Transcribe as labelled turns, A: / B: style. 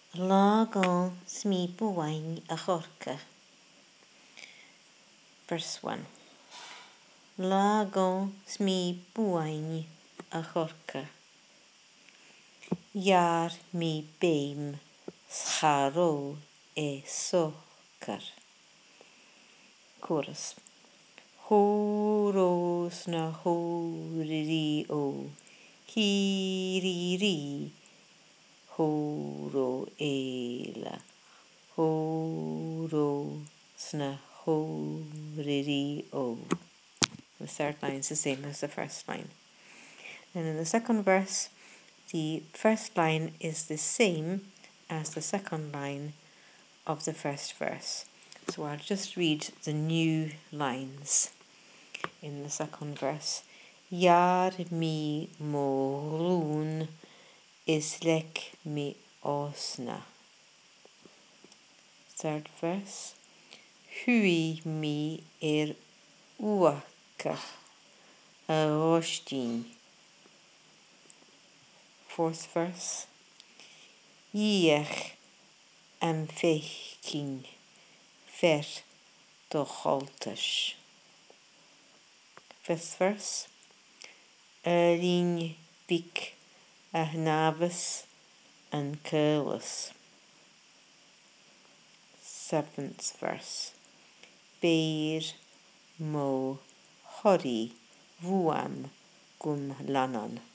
A: Lágán smí buain a chorca. Verse 1. Lágán smí buain a chorca. Jaar mi beim scharó e socar. Chorus. Hórós na hóriri ó. Híriri. Hóró éla. Hórós na hóriri ó. The third line is the same as the first line. And in the second verse, the first line is the same as the second line of the first verse. So I'll just read the new lines in the second verse. Jaar mi morún islek mi osna. Third verse. Hui mi uaca a rostin. Fourth verse. Iech am fechking fer docholtas. Fifth verse. Erling bik ahnavas and curless. Seventh verse. Beir mo hori vuam gum lanan.